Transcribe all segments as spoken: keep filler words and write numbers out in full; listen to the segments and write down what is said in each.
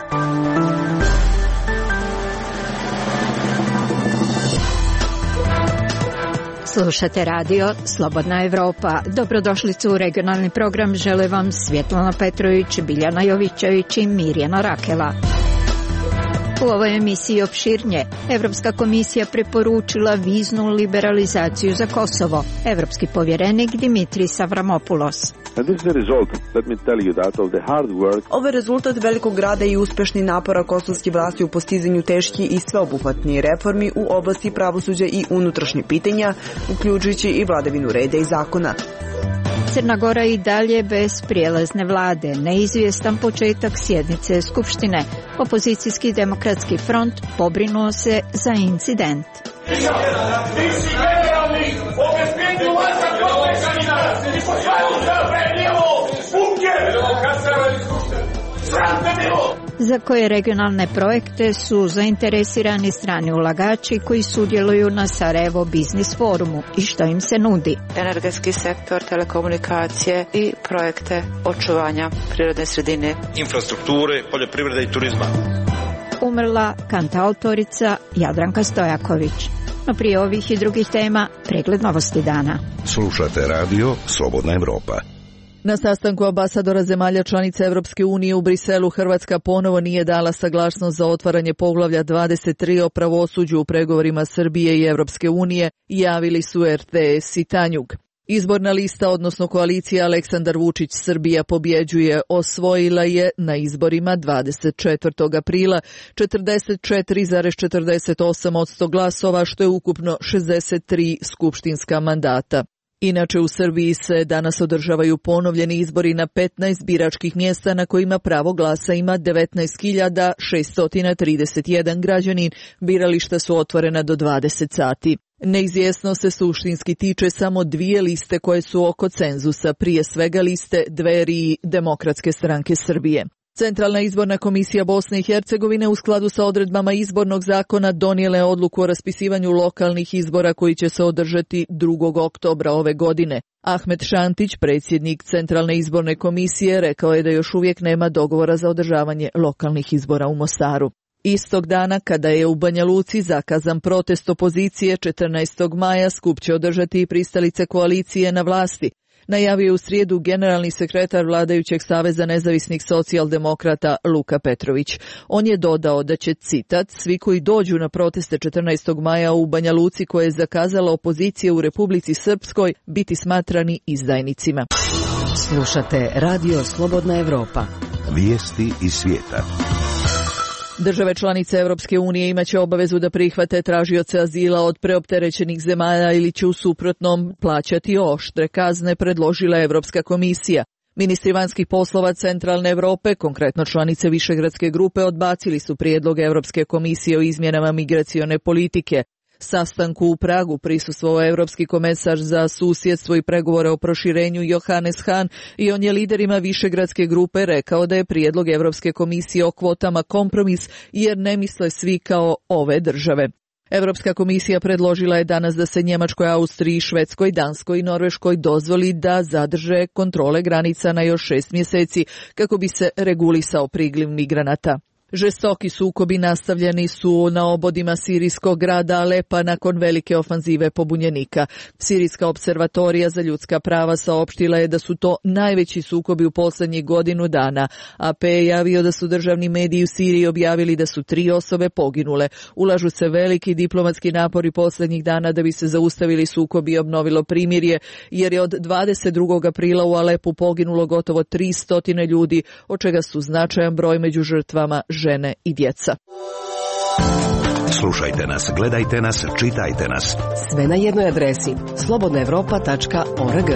Slušate radio Slobodna Evropa. Dobrodošlicu u regionalni program žele vam Svjetlana Petrović, Biljana Jovićević i Mirjana Rakela. U ovoj emisiji opširnje. Evropska komisija preporučila viznu liberalizaciju za Kosovo. Evropski povjerenik Dimitris Avramopoulos. Ovo je rezultat velikog rada i uspešnih napora kosovskih vlasti u postizanju teških i sveobuhvatnih reformi u oblasti pravosuđa i unutrašnjih pitanja, uključujući i vladavinu reda i zakona. Crna Gora i dalje bez prijelazne vlade, neizvjestan početak sjednice Skupštine. Opozicijski demokratski front pobrinuo se za incident. Za koje regionalne projekte su zainteresirani strani ulagači koji sudjeluju na Sarajevo Biznis forumu i što im se nudi? Energetski sektor, telekomunikacije i projekte očuvanja prirodne sredine, infrastrukture, poljoprivrede i turizma. Umrla kantautorica Jadranka Stojaković. No prije ovih i drugih tema, pregled novosti dana. Slušate radio Slobodna Evropa. Na sastanku ambasadora zemalja članica Evropske unije u Briselu Hrvatska ponovo nije dala saglasnost za otvaranje poglavlja dvadeset tri o pravosuđu u pregovorima Srbije i Evropske unije, javili su er te es i Tanjug. Izborna lista, odnosno koalicija Aleksandar Vučić Srbija pobjeđuje, osvojila je na izborima dvadeset četvrtog aprila četrdeset četiri zarez četrdeset osam posto glasova, što je ukupno šezdeset tri skupštinska mandata. Inače, u Srbiji se danas održavaju ponovljeni izbori na petnaest biračkih mjesta na kojima pravo glasa ima devetnaest hiljada šesto trideset jedan građanin. Birališta su otvorena do dvadeset sati. Neizvjesno se suštinski tiče samo dvije liste koje su oko cenzusa, prije svega liste Dveri i Demokratske stranke Srbije. Centralna izborna komisija Bosne i Hercegovine u skladu sa odredbama izbornog zakona donijela je odluku o raspisivanju lokalnih izbora koji će se održati drugog oktobra ove godine. Ahmet Šantić, predsjednik Centralne izborne komisije, rekao je da još uvijek nema dogovora za održavanje lokalnih izbora u Mostaru. Istog dana, kada je u Banja Luci zakazan protest opozicije, četrnaestog maja skup će održati i pristalice koalicije na vlasti. Najavio je u srijedu generalni sekretar vladajućeg Saveza nezavisnih socijaldemokrata Luka Petrović. On je dodao da će, citat, svi koji dođu na proteste četrnaestog maja u Banja Luci koje je zakazala opozicija u Republici Srpskoj biti smatrani izdajnicima. Slušate radio Slobodna Evropa. Vijesti iz svijeta. Države članice Europske unije imaće obavezu da prihvate tražioce azila od preopterećenih zemalja ili će u suprotnom plaćati oštre kazne, predložila Europska komisija. Ministri vanjskih poslova Centralne Europe, konkretno članice Višegradske grupe, odbacili su prijedlog Europske komisije o izmjenama migracione politike. Sastanku u Pragu prisustvovao Europski komesar za susjedstvo i pregovore o proširenju Johannes Hahn i on je liderima Višegradske grupe rekao da je prijedlog Europske komisije o kvotama kompromis jer ne misle svi kao ove države. Europska komisija predložila je danas da se Njemačkoj, Austriji, Švedskoj, Danskoj i Norveškoj dozvoli da zadrže kontrole granica na još šest mjeseci kako bi se regulisao priliv migranata. Žestoki sukobi nastavljeni su na obodima sirijskog grada Alepa nakon velike ofanzive pobunjenika. Sirijska observatorija za ljudska prava saopštila je da su to najveći sukobi u posljednjih godinu dana. A pe je javio da su državni mediji u Siriji objavili da su tri osobe poginule. Ulažu se veliki diplomatski napori posljednjih dana da bi se zaustavili sukobi i obnovilo primirje, jer je od dvadeset drugog aprila u Alepu poginulo gotovo tristo ljudi, od čega su značajan broj među žrtvama žene i djeca. Slušajte nas, gledajte nas, čitajte nas. Sve na jednoj adresi slobodna evropa tačka org.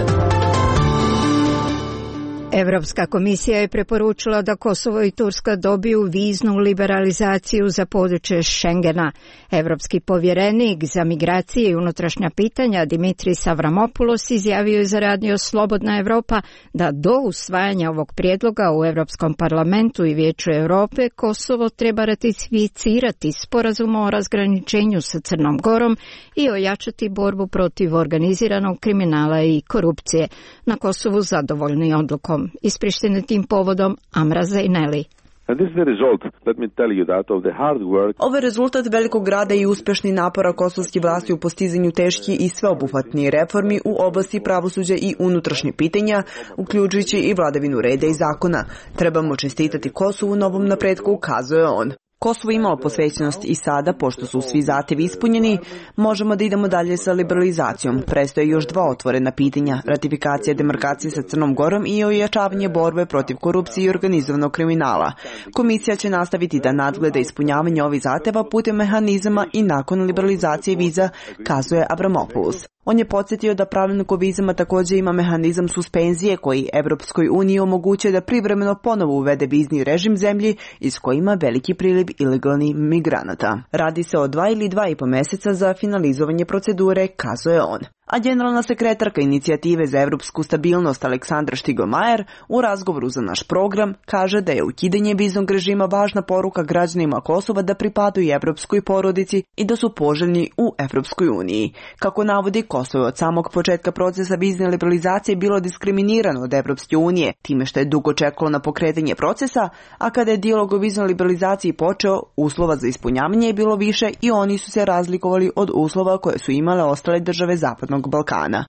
Evropska komisija je preporučila da Kosovo i Turska dobiju viznu liberalizaciju za područje Schengena. Evropski povjerenik za migracije i unutrašnja pitanja Dimitris Avramopoulos izjavio je za radio Slobodna Evropa da do usvajanja ovog prijedloga u Europskom parlamentu i Vijeću Europe Kosovo treba ratificirati sporazum o razgraničenju sa Crnom Gorom i ojačati borbu protiv organiziranog kriminala i korupcije. Na Kosovu zadovoljni odlukom. Iz Prištine tim povodom Amra Zajneli. And this is the result, let me tell you that, of the hard work. Ovo je rezultat velikog rada i uspešnih napora kosovskih vlasti u postizanju teških i sveobuhvatnih reformi u oblasti pravosuđa i unutrašnjih pitanja, uključujući i vladavinu reda i zakona. Trebamo čestitati Kosovu na ovom napretku, kazuje on. Kosovo imalo posvećenost i sada, pošto su svi zahtevi ispunjeni, možemo da idemo dalje sa liberalizacijom. Prestoje još dva otvorena pitanja, ratifikacija demarkacije sa Crnom Gorom i ojačavanje borbe protiv korupcije i organizovanog kriminala. Komisija će nastaviti da nadgleda ispunjavanje ovih zahteva putem mehanizama i nakon liberalizacije viza, kazuje Avramopoulos. On je podsjetio da pravilnik o vizama također ima mehanizam suspenzije koji Evropskoj uniji omogućuje da privremeno ponovo uvede vizni režim zemlji iz koje ima veliki priliv ilegalnih migranata. Radi se o dva ili dva i po meseca za finalizovanje procedure, kazuje on. A generalna sekretarka inicijative za evropsku stabilnost Aleksandra Štiglmajer u razgovoru za naš program kaže da je ukidanje viznog režima važna poruka građanima Kosova da pripadaju evropskoj porodici i da su poželjni u Evropskoj uniji. Kako navodi, Kosovo je od samog početka procesa vizne liberalizacije bilo diskriminirano od Evropske unije, time što je dugo čekalo na pokretanje procesa, a kada je dijalog o viznoj liberalizaciji počeo, uslova za ispunjavanje je bilo više i oni su se razlikovali od uslova koje su imale ostale države zapadnog Balkana.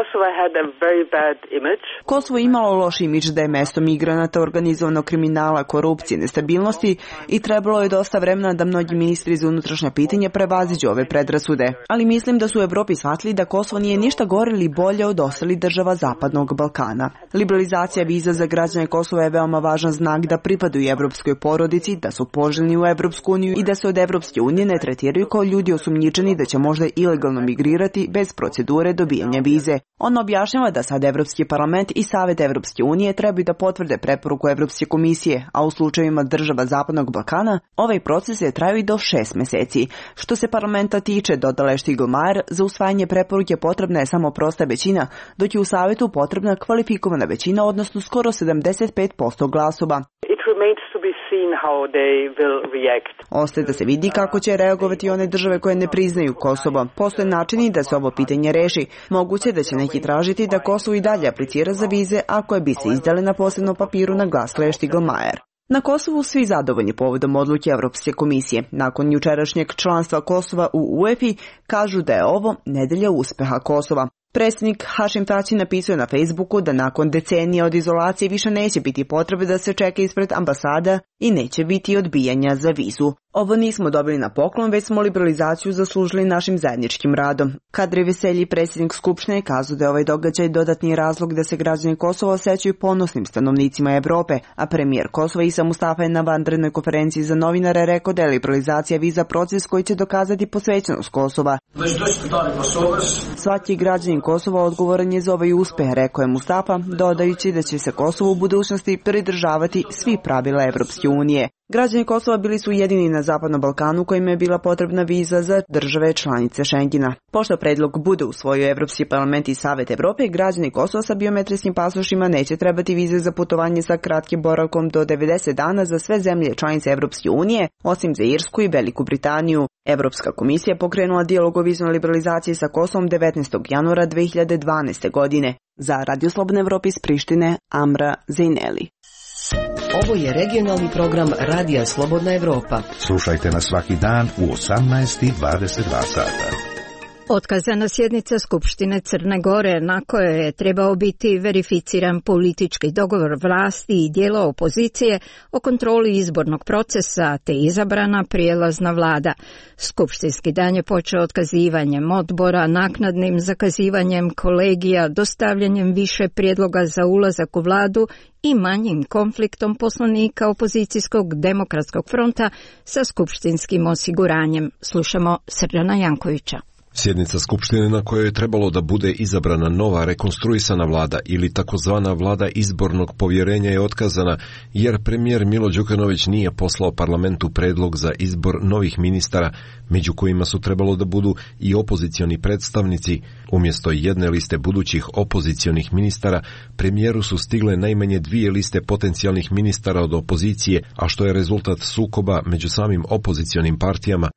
Kosovo je imalo loš imidž da je mesto migranata, organizovanog kriminala, korupcije, nestabilnosti i trebalo je dosta vremena da mnogi ministri za unutrašnja pitanja prevaziđu ove predrasude. Ali mislim da su u Evropi shvatili da Kosovo nije ništa gore ili bolje od ostalih država zapadnog Balkana. Liberalizacija viza za građane Kosova je veoma važan znak da pripadaju evropskoj porodici, da su poželjni u Evropsku uniju i da se od Evropske unije ne tretiraju kao ljudi osumnjičeni da će možda ilegalno migrirati bez procedure dobijanja vize. On objašnjava da sad Evropski parlament i Savet Evropske unije trebaju da potvrde preporuku Evropske komisije, a u slučajevima država Zapadnog Balkana ovaj proces je trajao i do šest meseci. Što se parlamenta tiče, dodala je Štiglmajer, za usvajanje preporuke potrebna je samo prosta većina, dok je u Savetu potrebna kvalifikovana većina, odnosno skoro sedamdeset pet posto glasova. Ostaje da se vidi kako će reagovati one države koje ne priznaju Kosovo. Postoje načini da se ovo pitanje reši. Moguće da će neki tražiti da Kosovo i dalje aplicira za vize, a koje bi se izdale na posebnom papiru, naglasila je Štiglmajer. Na Kosovu svi zadovoljni povodom odluke Evropske komisije. Nakon jučerašnjeg članstva Kosova u U E F I kažu da je ovo nedelja uspeha Kosova. Predsjednik Hašim Tači napisao na Facebooku da nakon decenija od izolacije više neće biti potrebe da se čeka ispred ambasada i neće biti odbijanja za vizu. Ovo nismo dobili na poklon, već smo liberalizaciju zaslužili našim zajedničkim radom. Kadri Veselji, predsjednik Skupštine, kazao da je ovaj događaj dodatni razlog da se građani Kosova osjećaju ponosnim stanovnicima Evrope, a premijer Kosova Isa Mustafa je na vanrednoj konferenciji za novinare rekao da je liberalizacija viza proces koji će dokazati posvećenost Kosova. Svaki građanin Kosova odgovoran je za ovaj uspeh, rekao je Mustafa, dodajući da će se Kosovo u budućnosti pridržavati svi pravila Evropske unije. Građani Kosova bili su jedini na Zapadnom Balkanu kojima je bila potrebna viza za države članice Schengena. Pošto predlog bude usvojio Evropski parlament i Savet Evrope, građani Kosova sa biometrijskim pasošima neće trebati vize za putovanje sa kratkim boravkom do devedeset dana za sve zemlje članice Evropske unije, osim za Irsku i Veliku Britaniju. Evropska komisija pokrenula dijalog o viznoj liberalizaciji sa Kosovom devetnaestog januara dve hiljade dvanaeste. godine. Za Radio Slobodne Evrope iz Prištine, Amra Zejneli. Ovo je regionalni program Radija Slobodna Evropa. Slušajte nas svaki dan u osamnaest i dvadeset dva sata. Otkazana sjednica Skupštine Crne Gore na kojoj je trebao biti verificiran politički dogovor vlasti i dijela opozicije o kontroli izbornog procesa te izabrana prijelazna vlada. Skupštinski dan je počeo otkazivanjem odbora, naknadnim zakazivanjem kolegija, dostavljanjem više prijedloga za ulazak u vladu i manjim konfliktom poslanika opozicijskog demokratskog fronta sa skupštinskim osiguranjem. Slušamo Srđana Jankovića. Sjednica Skupštine na kojoj je trebalo da bude izabrana nova rekonstruisana vlada ili takozvana vlada izbornog povjerenja je otkazana jer premijer Milo Đukanović nije poslao parlamentu predlog za izbor novih ministara, među kojima su trebalo da budu i opozicioni predstavnici. Umjesto jedne liste budućih opozicionih ministara, premijeru su stigle najmanje dvije liste potencijalnih ministara od opozicije, a što je rezultat sukoba među samim opozicionim partijama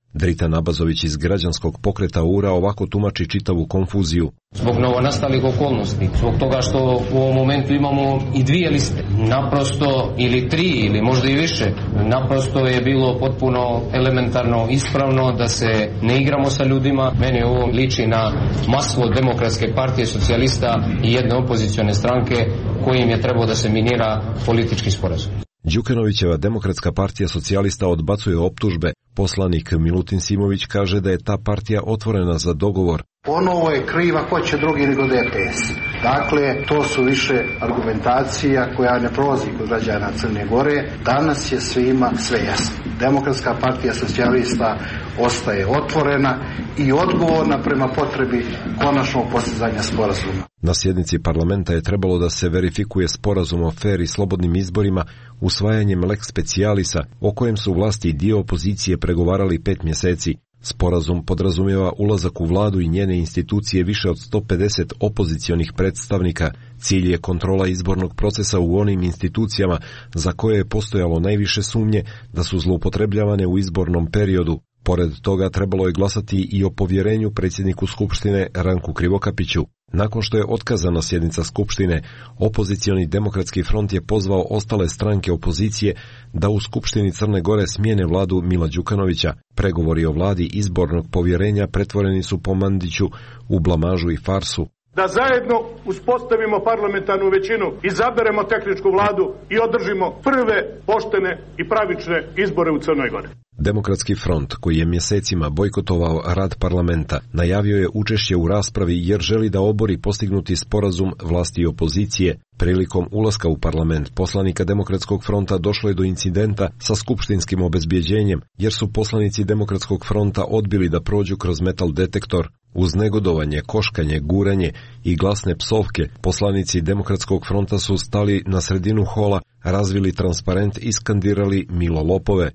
Drita Nabazović iz građanskog pokreta U R A ovako tumači čitavu konfuziju. Zbog novonastalih okolnosti, zbog toga što u ovom momentu imamo i dvije liste, naprosto ili tri ili možda i više, naprosto je bilo potpuno elementarno ispravno da se ne igramo sa ljudima. Meni ovo liči na maslo Demokratske partije socijalista i jedne opozicione stranke kojim je trebao da se minira politički sporazum. Đukanovićeva Demokratska partija socijalista odbacuje optužbe. Poslanik Milutin Simović kaže da je ta partija otvorena za dogovor. Ponovo je kriva ko će drugi nego D P S. Dakle, to su više argumentacija koja ne prolazi kod građana Crne Gore. Danas je svima sve jasno. Demokratska partija socijalista ostaje otvorena i odgovorna prema potrebi konačnog postizanja sporazuma. Na sjednici parlamenta je trebalo da se verifikuje sporazum o fer i slobodnim izborima usvajanjem lex specialisa, o kojem su vlasti i dio opozicije pregovarali pet mjeseci. Sporazum podrazumijeva ulazak u vladu i njene institucije više od sto pedeset opozicionih predstavnika. Cilj je kontrola izbornog procesa u onim institucijama za koje je postojalo najviše sumnje da su zloupotrebljavane u izbornom periodu. Pored toga trebalo je glasati i o povjerenju predsjedniku Skupštine Ranku Krivokapiću. Nakon što je otkazana sjednica Skupštine, opozicioni Demokratski front je pozvao ostale stranke opozicije da u Skupštini Crne Gore smijene vladu Mila Đukanovića. Pregovori o vladi izbornog povjerenja pretvoreni su po Mandiću u blamažu i farsu. Da zajedno uspostavimo parlamentarnu većinu, izaberemo tehničku vladu i održimo prve poštene i pravične izbore u Crnoj Gori. Demokratski front, koji je mjesecima bojkotovao rad parlamenta, najavio je učešće u raspravi jer želi da obori postignuti sporazum vlasti i opozicije. Prilikom ulaska u parlament poslanika Demokratskog fronta došlo je do incidenta sa skupštinskim obezbjeđenjem, jer su poslanici Demokratskog fronta odbili da prođu kroz metal detektor. Uz negodovanje, koškanje, guranje i glasne psovke, poslanici Demokratskog fronta su stali na sredinu hola, razvili transparent i skandirali Milo lopove.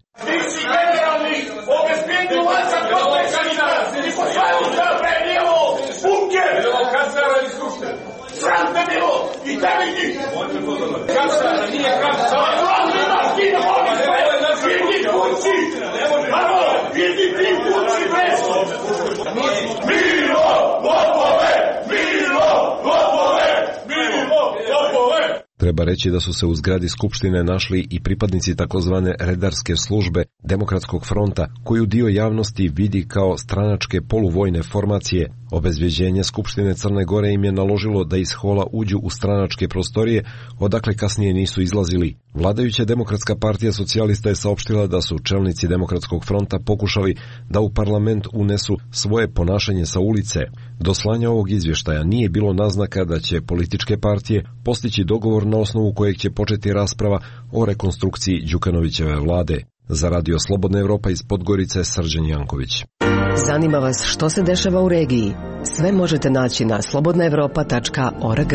Treba reći da su se u zgradi Skupštine našli i pripadnici takozvane redarske službe Demokratskog fronta, koju dio javnosti vidi kao stranačke poluvojne formacije. Obezbjeđenje Skupštine Crne Gore im je naložilo da iz hola uđu u stranačke prostorije, odakle kasnije nisu izlazili. Vladajuća Demokratska partija socijalista je saopštila da su čelnici Demokratskog fronta pokušali da u parlament unesu svoje ponašanje sa ulice. Do slanja ovog izvještaja nije bilo naznaka da će političke partije postići dogovor na osnovu kojeg će početi rasprava o rekonstrukciji Đukanovićeve vlade. Za Radio Slobodna Evropa iz Podgorice, Srđan Janković. Zanima vas što se dešava u regiji? Sve možete naći na slobodna evropa tačka org.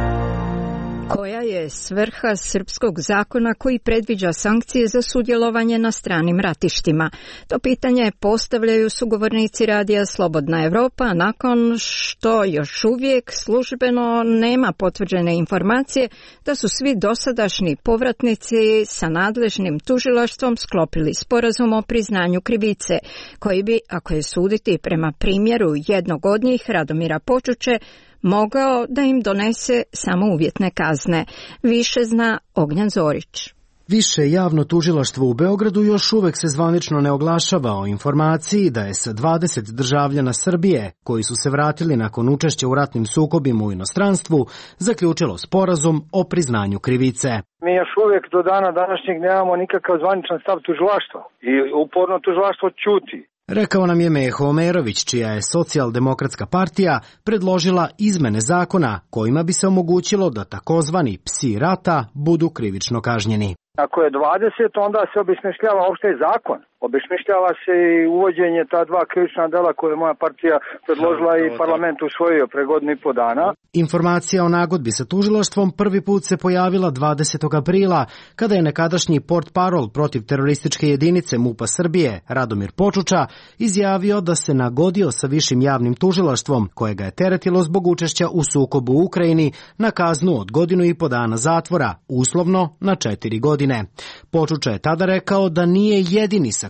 Koja je svrha srpskog zakona koji predviđa sankcije za sudjelovanje na stranim ratištima? To pitanje postavljaju sugovornici radija Slobodna Evropa nakon što još uvijek službeno nema potvrđene informacije da su svi dosadašnji povratnici sa nadležnim tužilaštvom sklopili sporazum o priznanju krivice, koji bi, ako je suditi prema primjeru jednog od njih, Radomira Počuče, mogao da im donese samo uvjetne kazne. Više zna Ognjan Zorić. Više javno tužilaštvo u Beogradu još uvek se zvanično ne oglašava o informaciji da je sa dvadeset državljana Srbije, koji su se vratili nakon učešća u ratnim sukobima u inostranstvu, zaključilo sporazum o priznanju krivice. Mi još uvijek do dana današnjeg nemamo nikakav zvaničan stav tužilaštva i uporno tužilaštvo ćuti. Rekao nam je Meho Omerović, čija je Socijaldemokratska partija predložila izmene zakona kojima bi se omogućilo da takozvani psi rata budu krivično kažnjeni. Ako je dvadeset, onda se obesmišljava opšte zakon. Obesmišljava se i uvođenje ta dva krivična dela koje je moja partija predložila i parlament usvojio pre godinu i po dana. Informacija o nagodbi sa tužilaštvom prvi put se pojavila dvadesetog aprila, kada je nekadašnji portparol protiv terorističke jedinice MUP-a Srbije, Radomir Počuča, izjavio da se nagodio sa višim javnim tužilaštvom, koje ga je teretilo zbog učešća u sukobu u Ukrajini na kaznu od godinu i po dana zatvora, uslovno na četiri godine. Počuča je tada rekao da nije jedini sa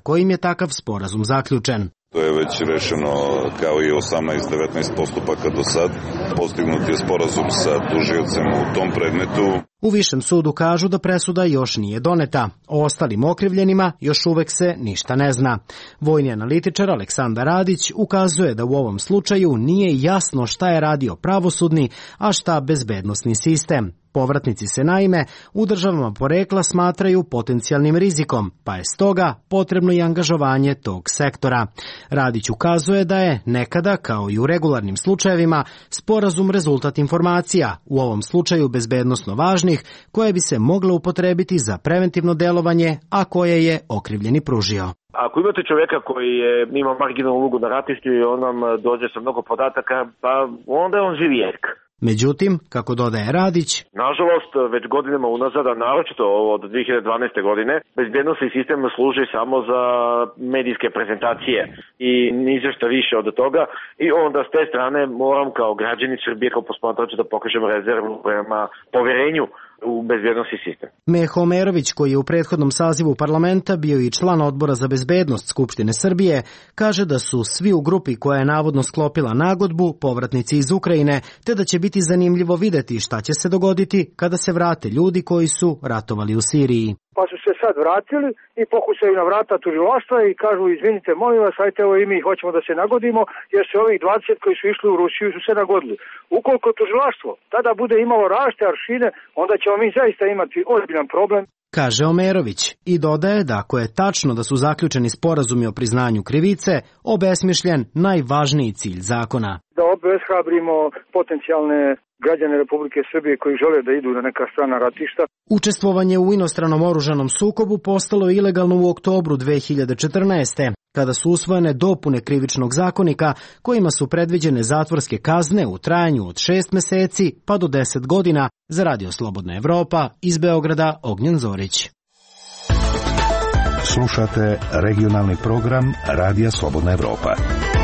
kojim je takav sporazum zaključen. To je već rešeno kao i osamnaest devetnaest postupaka do sad. Postignut je sporazum sa tužiocem u tom predmetu. U Višem sudu kažu da presuda još nije doneta. O ostalim okrivljenima još uvek se ništa ne zna. Vojni analitičar Aleksandar Radić ukazuje da u ovom slučaju nije jasno šta je radio pravosudni, a šta bezbednosni sistem. Povratnici se naime u državama porekla smatraju potencijalnim rizikom, pa je stoga potrebno i angažovanje tog sektora. Radić ukazuje da je nekada, kao i u regularnim slučajevima, sporazum rezultat informacija, u ovom slučaju bezbednosno važnih, koje bi se mogle upotrebiti za preventivno delovanje, a koje je okrivljeni pružio. Ako imate čovjeka koji je, ima marginalnu ulogu na ratištu i on nam dođe sa mnogo podataka, pa onda je on živijek. Međutim, kako dodaje Radić, nažalost, već godinama unazad, a naročito od dvije hiljade dvanaeste. godine, bezbednosni sistem služi samo za medijske prezentacije i ni za šta više od toga. I onda s te strane moram kao građani Srbije, kao posmatrač, da pokažem rezervu prema poverenju u bezbednosni sistem. Meho Omerović, koji je u prethodnom sazivu parlamenta bio i član odbora za bezbednost Skupštine Srbije, kaže da su svi u grupi koja je navodno sklopila nagodbu povratnici iz Ukrajine, te da će biti zanimljivo videti šta će se dogoditi kada se vrate ljudi koji su ratovali u Siriji. Pa su se sad vratili i pokušaju na vrata tužilaštva i kažu izvinite, molim vas, ajte evo i mi hoćemo da se nagodimo, jer se ovih dvadeset koji su išli u Rusiju su se nagodili. Ukoliko tužilaštvo tada bude imalo različite aršine, onda ćemo mi zaista imati ozbiljan problem. Kaže Omerović i dodaje da ako je tačno da su zaključeni sporazumi o priznanju krivice, obesmišljen najvažniji cilj zakona. Da obeshrabrimo potencijalne građane Republike Srbije koji žele da idu na neka strana ratišta. Učestvovanje u inostranom oružanom sukobu postalo je ilegalno u oktobru dve hiljade četrnaeste. kada su usvojene dopune krivičnog zakonika kojima su predviđene zatvorske kazne u trajanju od šest meseci pa do deset godina. Za Radio Slobodna Evropa, iz Beograda, Ognjen Zorić. Slušate regionalni program Radija Slobodna Evropa.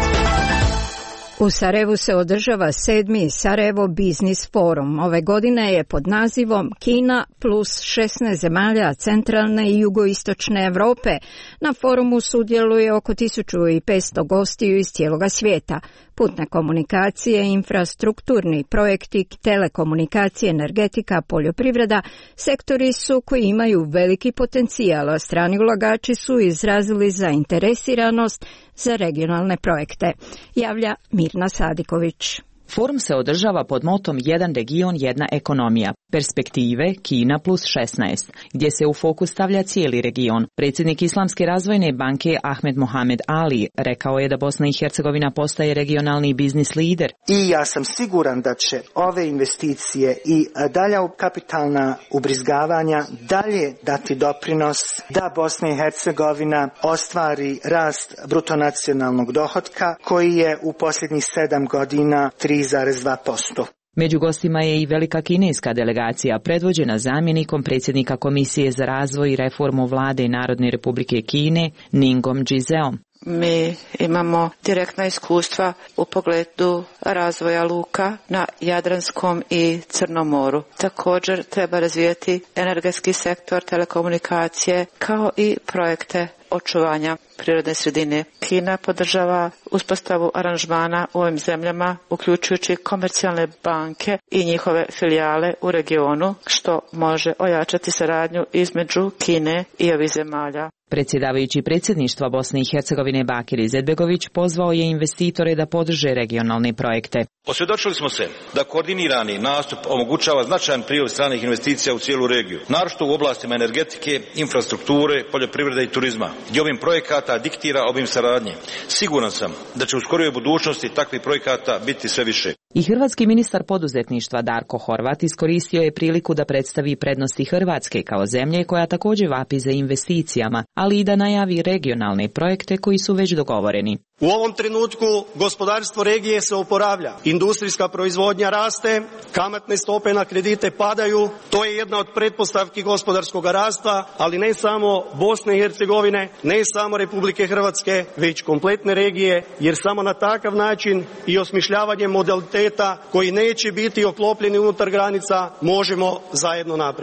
U Sarajevu se održava sedmi Sarajevo Biznis forum. Ove godine je pod nazivom Kina plus šesnaest zemalja centralne i jugoistočne Evrope. Na forumu sudjeluje oko tisuću petsto gostiju iz cijeloga svijeta. Putne komunikacije, infrastrukturni projekti, telekomunikacije, energetika, poljoprivreda, sektori su koji imaju veliki potencijal, a strani ulagači su izrazili zainteresiranost za regionalne projekte. Javlja Mirna Sadiković. Forum se održava pod motom Jedan region, jedna ekonomija, perspektive Kina plus šesnaest, gdje se u fokus stavlja cijeli region. Predsjednik Islamske razvojne banke Ahmed Mohamed Ali rekao je da Bosna i Hercegovina postaje regionalni biznis lider. I ja sam siguran da će ove investicije i dalja kapitalna ubrizgavanja dalje dati doprinos da Bosna i Hercegovina ostvari rast brutonacionalnog dohotka koji je u posljednjih sedam godina tri zarez dva posto. Među gostima je i velika kineska delegacija predvođena zamjenikom predsjednika Komisije za razvoj i reformu vlade Narodne republike Kine Ningom Džizeom. Mi imamo direktna iskustva u pogledu razvoja luka na Jadranskom i Crnom moru. Također treba razvijati energetski sektor, telekomunikacije kao i projekte očuvanja prirodne sredine. Kina podržava uspostavu aranžmana u ovim zemljama, uključujući komercijalne banke i njihove filijale u regionu, što može ojačati saradnju između Kine i ovih zemalja. Predsjedavajući predsjedništva Bosne i Hercegovine Bakir Izetbegović pozvao je investitore da podrže regionalne projekte. Osvjedočili smo se da koordinirani nastup omogućava značajan priliv stranih investicija u cijelu regiju, naročito u oblastima energetike, infrastrukture, poljoprivrede i turizma, gdje ovim projekata diktira obim saradnje. Siguran sam da će u skorijoj budućnosti takvih projekata biti sve više. I hrvatski ministar poduzetništva Darko Horvat iskoristio je priliku da predstavi prednosti Hrvatske kao zemlje koja također vapi za investicijama, ali i da najavi regionalne projekte koji su već dogovoreni. U ovom trenutku gospodarstvo regije se oporavlja, industrijska proizvodnja raste, kamatne stope na kredite padaju, to je jedna od pretpostavki gospodarskog rasta, ali ne samo Bosne i Hercegovine, ne samo Republike Hrvatske, već kompletne regije, jer samo na takav način i osmišljavanje modaliteta koji neće biti oklopljeni unutar granica možemo zajedno naprijed.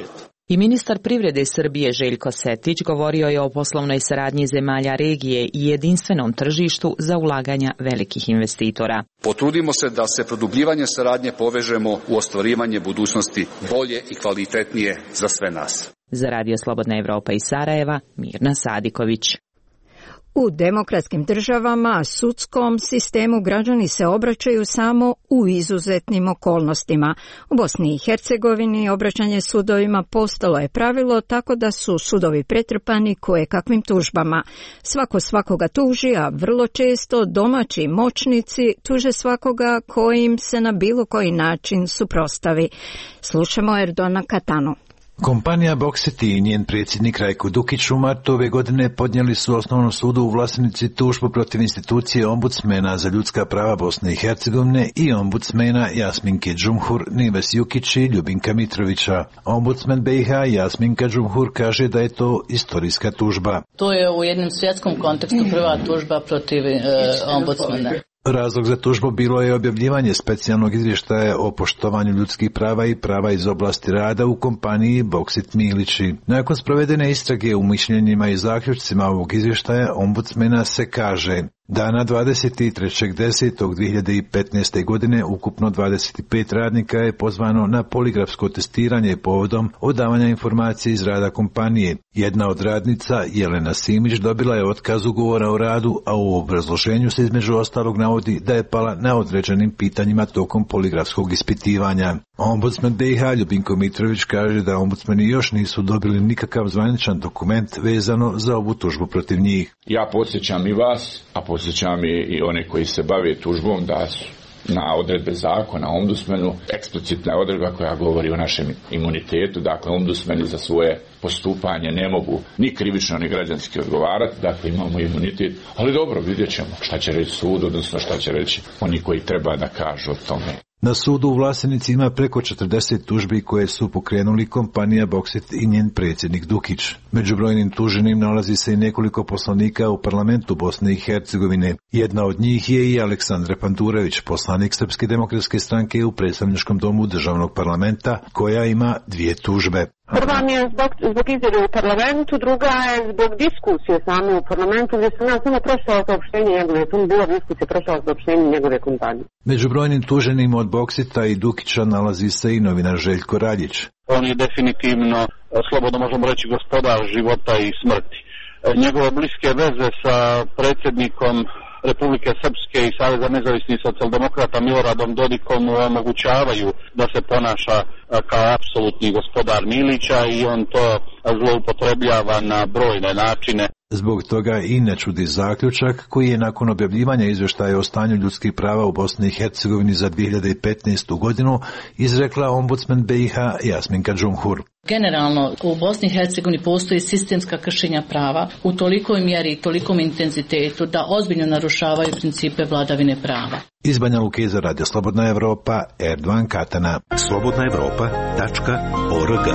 I ministar privrede Srbije Željko Setić govorio je o poslovnoj saradnji zemalja regije i jedinstvenom tržištu za ulaganja velikih investitora. Potrudimo se da se produbljivanje saradnje povežemo u ostvarivanje budućnosti bolje i kvalitetnije za sve nas. Za Radio Slobodna Evropa iz Sarajeva, Mirna Sadiković. U demokratskim državama sudskom sistemu građani se obraćaju samo u izuzetnim okolnostima. U Bosni i Hercegovini obraćanje sudovima postalo je pravilo, tako da su sudovi pretrpani kojekakvim tužbama. Svako svakoga tuži, a vrlo često domaći moćnici tuže svakoga kojim se na bilo koji način suprotstavi. Slušamo Erdona Katanu. Kompanija Boksit i njen predsjednik Rajko Dukić u martu ove godine podnijeli su Osnovnom sudu u Vlasotincu tužbu protiv institucije ombudsmena za ljudska prava Bosne i Hercegovine i ombudsmena Jasminke Džumhur, Nives Jukić i Ljubinka Mitrovića. Ombudsman B i H Jasminka Džumhur kaže da je to istorijska tužba. To je u jednom svjetskom kontekstu prva tužba protiv e, ombudsmena. Razlog za tužbu bilo je objavljivanje specijalnog izvještaja o poštovanju ljudskih prava i prava iz oblasti rada u kompaniji Boksit Milići. Nakon sprovedene istrage u mišljenjima i zaključcima ovog izvještaja ombudsmena se kaže: dana dvadeset trećeg desetog dve hiljade petnaeste. godine ukupno dvadeset pet radnika je pozvano na poligrafsko testiranje povodom odavanja informacije iz rada kompanije. Jedna od radnica, Jelena Simić, dobila je otkaz ugovora o radu, a u obrazloženju se između ostalog navodi da je pala na određenim pitanjima tokom poligrafskog ispitivanja. Ombudsman B i H Ljubinko Mitrović kaže da ombudsmani još nisu dobili nikakav zvaničan dokument vezano za ovu tužbu protiv njih. Ja podsjećam i vas, a podsjećam i one koji se bave tužbom, da su na odredbe zakona o ombudsmanu eksplicitna odredba koja govori o našem imunitetu. Dakle, ombudsmani za svoje postupanje ne mogu ni krivično ni građanski odgovarati, dakle imamo imunitet, ali dobro, vidjet ćemo šta će reći sud, odnosno šta će reći oni koji treba da kažu o tome. Na sudu u Vlasenici ima preko četrdeset tužbi koje su pokrenuli kompanija Boksit i njen predsjednik Dukić. Među brojnim tuženim nalazi se i nekoliko poslanika u parlamentu Bosne i Hercegovine. Jedna od njih je i Aleksandra Pandurević, poslanik Srpske demokratske stranke u predstavničkom domu državnog parlamenta, koja ima dvije tužbe. Prva mi je zbog, zbog izjave u parlamentu, druga je zbog diskusije same u parlamentu, gdje sam ja samo prošao saopštenje njegove, tu mi bila diskusija, prošao saopštenje njegove kompanije. Među brojnim tuženima od Boksita i Dukića nalazi se i novinar Željko Radić. On je definitivno, slobodno možemo reći, gospodar života i smrti. Njegove bliske veze sa predsjednikom Republike Srpske i Saveza nezavisnih socijaldemokrata Miloradom Dodikom omogućavaju da se ponaša kao apsolutni gospodar Milića i on to zloupotrebljava na brojne načine. Zbog toga i ne čudi zaključak koji je nakon objavljivanja izvještaja o stanju ljudskih prava u Bosni i Hercegovini za dve hiljade petnaestu. godinu izrekla ombudsman B i H Jasminka Džumhur. Generalno u Bosni i Hercegovini postoji sistemska kršenja prava u tolikoj mjeri i tolikom intenzitetu da ozbiljno narušavaju principe vladavine prava. Iz Banja Luke za Radio Slobodna Evropa, Erdovan Katana. slobodna evropa tačka org.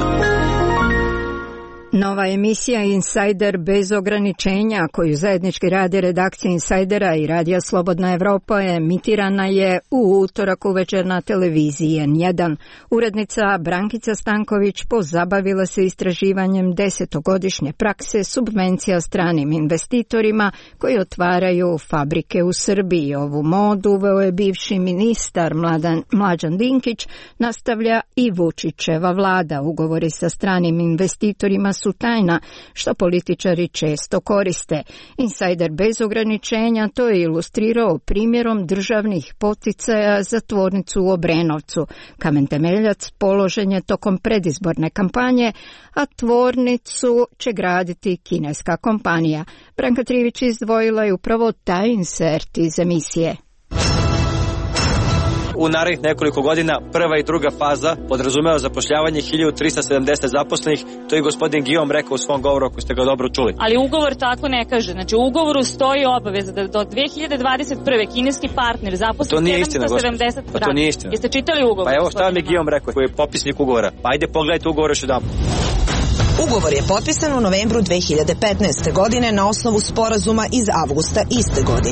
Nova emisija Insider bez ograničenja, koju zajednički rade redakcija Insidera i Radija Slobodna Evropa, emitirana je u utorak uvečer na televiziji N jedan. Urednica Brankica Stanković pozabavila se istraživanjem desetogodišnje prakse subvencija stranim investitorima koji otvaraju fabrike u Srbiji. Ovu modu uveo je bivši ministar Mladan, Mlađan Dinkić, nastavlja i Vučićeva vlada. Ugovori sa stranim investitorima su tajna, što političari često koriste. Insider bez ograničenja to je ilustrirao primjerom državnih poticaja za tvornicu u Obrenovcu. Kamen temeljac položen je tokom predizborne kampanje, a tvornicu će graditi kineska kompanija. Branka Trivić izdvojila je upravo taj insert iz emisije. U narednih nekoliko godina prva i druga faza podrazumeva zapošljavanje hiljadu trista sedamdeset zaposlenih, to je gospodin Guillaume rekao u svom govoru, ako ste ga dobro čuli. Ali ugovor tako ne kaže. Znači u ugovoru stoji obaveza da do dve hiljade dvadeset prve kineski partner zaposli sedamsto sedamdeset radnika. To nije istina. Jeste čitali ugovor? Pa evo šta vam je Guillaume rekao, koji je popisnik ugovora. Pa ajde pogledajte ugovor još jedan. Ugovor je potpisan u novembru dve hiljade petnaeste. godine na osnovu sporazuma iz avgusta iste godine.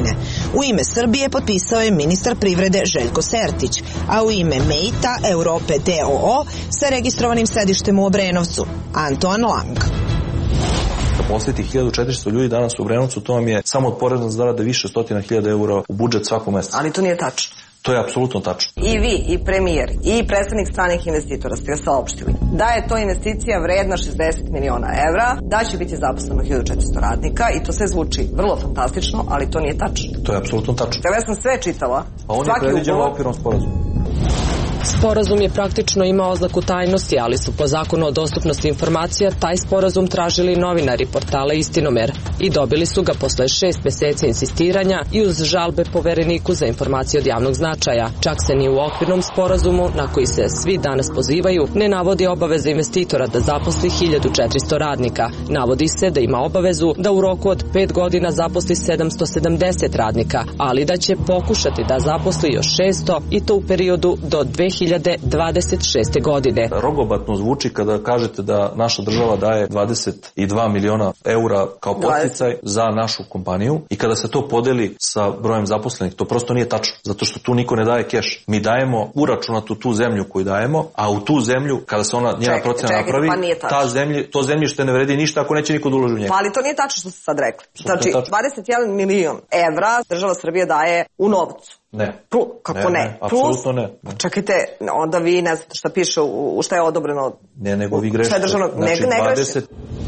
U ime Srbije potpisao je ministar privrede Željko Sertić, a u ime Mejta Europe d o o sa registrovanim sedištem u Obrenovcu Antoan Lang. Zaposliti hiljadu četiristo ljudi danas u Obrenovcu, to vam je samo od porezne zarade više stotina hiljada eura u budžet svakog meseca. Ali to nije tačno. To je apsolutno tačno. I vi, i premijer, i predstavnik stranih investitora ste saopštili da je to investicija vredna šezdeset miliona evra, da će biti zaposleno hiljadu četiristo radnika i to sve zvuči vrlo fantastično, ali to nije tačno. To je apsolutno tačno. Evo ja sam sve čitala. Pa on je predviđen u okvirnom sporazumu. Sporazum je praktično imao oznaku tajnosti, ali su po zakonu o dostupnosti informacija taj sporazum tražili novinari portala Istinomer i dobili su ga posle šest meseci insistiranja i uz žalbe Povereniku za informacije od javnog značaja. Čak se ni u okvirnom sporazumu, na koji se svi danas pozivaju, ne navodi obaveza investitora da zaposli hiljadu četiristo radnika. Navodi se da ima obavezu da u roku od pet godina zaposli sedamsto sedamdeset radnika, ali da će pokušati da zaposli još šesto i to u periodu do dve hiljade dvadeset šeste. godine. Rogobatno zvuči kada kažete da naša država daje dvadeset dva miliona eura kao podsticaj za našu kompaniju i kada se to podeli sa brojem zaposlenih, to prosto nije tačno, zato što tu niko ne daje keš. Mi dajemo uračunatu tu zemlju koju dajemo, a u tu zemlju, kada se ona njena procena napravi, pa ta zemlje, to zemljište ne vredi ništa ako neće niko da uloži u njega. Pa ali to nije tačno što ste sad rekli. Znači, dvadeset jedan milion evra država Srbije daje u novcu. Ne. Plus, kako ne? ne? Apsolutno ne. ne. Čekajte, onda vi ne znate šta piše, u šta je odobreno. Ne, nego vi grešite. Državno, znači, ne, ne dvadeset...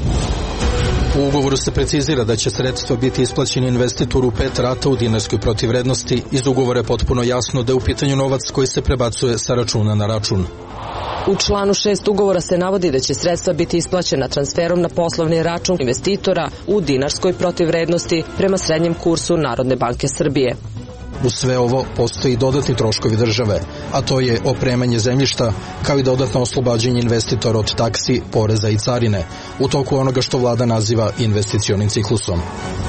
U ugovoru se precizira da će sredstva biti isplaćeni investitoru u pet rata u dinarskoj protivvrednosti. Iz ugovora je potpuno jasno da je u pitanju novac koji se prebacuje sa računa na račun. U članu šest ugovora se navodi da će sredstva biti isplaćena transferom na poslovni račun investitora u dinarskoj protivvrednosti prema srednjem kursu Narodne banke Srbije. Uz sve ovo postoji dodatni troškovi države, a to je opremanje zemljišta, kao i dodatno oslobađanje investitora od taksi, poreza i carine, u toku onoga što vlada naziva investicionim ciklusom.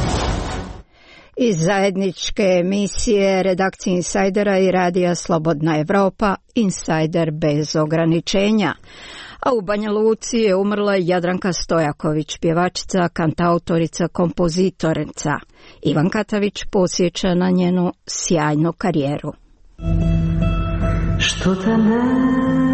Iz zajedničke emisije redakcije Insajdera i radija Slobodna Evropa, Insajder bez ograničenja. A u Banja Luci je umrla Jadranka Stojaković, pjevačica, kantautorica, kompozitorica. Ivan Katavić posjeća na njenu sjajnu karijeru. Što te nema?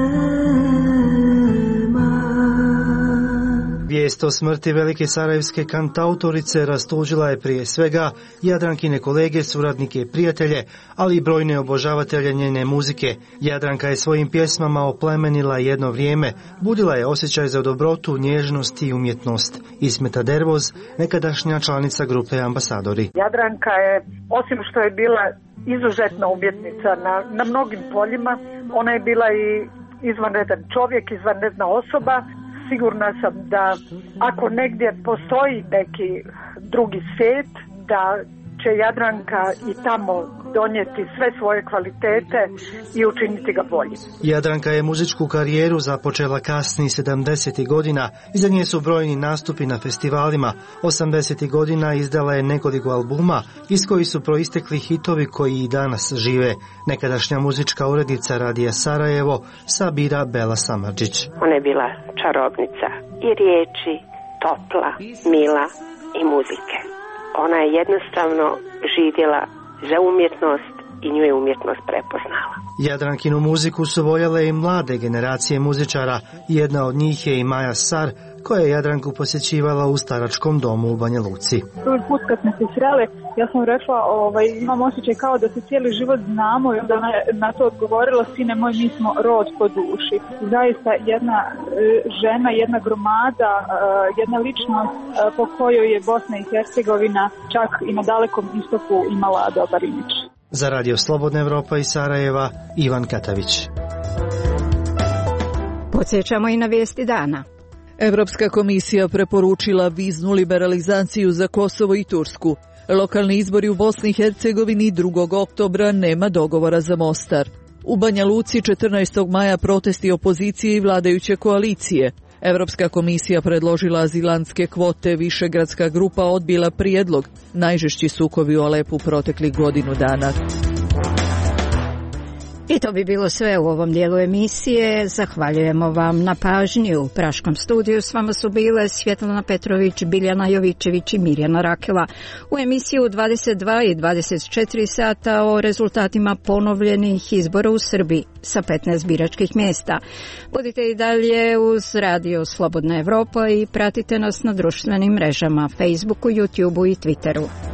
Vijest o smrti velike sarajevske kantautorice rastužila je prije svega Jadrankine kolege, suradnike i prijatelje, ali i brojne obožavatelje njene muzike. Jadranka je svojim pjesmama oplemenila jedno vrijeme, budila je osjećaj za dobrotu, nježnost i umjetnost. Ismeta Dervoz, nekadašnja članica grupe Ambasadori. Jadranka je, osim što je bila izuzetna umjetnica na, na mnogim poljima, ona je bila i izvanredan čovjek, izvanredna osoba. Sigurna sam da ako negdje postoji neki drugi svijet, da će Jadranka i tamo donijeti sve svoje kvalitete i učiniti ga boljim. Jadranka je muzičku karijeru započela kasnih sedamdesetih godina. Iza nje su brojni nastupi na festivalima. osamdesetih godina izdala je nekoliko albuma iz kojih su proistekli hitovi koji i danas žive. Nekadašnja muzička urednica Radija Sarajevo, Sabira Bela Samardžić. Ona je bila čarobnica i riječi, topla, mila i muzike. Ona je jednostavno živjela za umjetnost i nju je umjetnost prepoznala. Jadrankinu muziku su voljele i mlade generacije muzičara. Jedna od njih je i Maja Sar, koja je Jadranku posjećivala u staračkom domu u Banja Luci. Prvi put kad smo se sreli, ja sam rekla, ovaj, imam osjećaj kao da se cijeli život znamo, i onda je na to odgovorila, sine moj, mi smo rod po duši. Zaista jedna e, žena, jedna gromada, e, jedna ličnost e, po kojoj je Bosna i Hercegovina čak i na dalekom istoku imala dobar imidž. Za Radio Slobodna Evropa iz Sarajeva, Ivan Katavić. Podsjećamo i na vijesti dana. Evropska komisija preporučila viznu liberalizaciju za Kosovo i Tursku. Lokalni izbori u Bosni i Hercegovini drugog oktobra, nema dogovora za Mostar. U Banja Luci četrnaestog maja protesti opozicije i vladajuće koalicije. Evropska komisija predložila azilantske kvote, Višegradska grupa odbila prijedlog. Najžešći sukobi u Alepu proteklih godinu dana. I to bi bilo sve u ovom dijelu emisije. Zahvaljujemo vam na pažnji. U Praškom studiju s vama su bile Svjetlana Petrović, Biljana Jovičević i Mirjana Rakela. U emisiju dvadeset dva i dvadeset četiri sata o rezultatima ponovljenih izbora u Srbiji sa petnaest biračkih mjesta. Budite i dalje uz Radio Slobodna Evropa i pratite nas na društvenim mrežama, Facebooku, YouTubeu i Twitteru.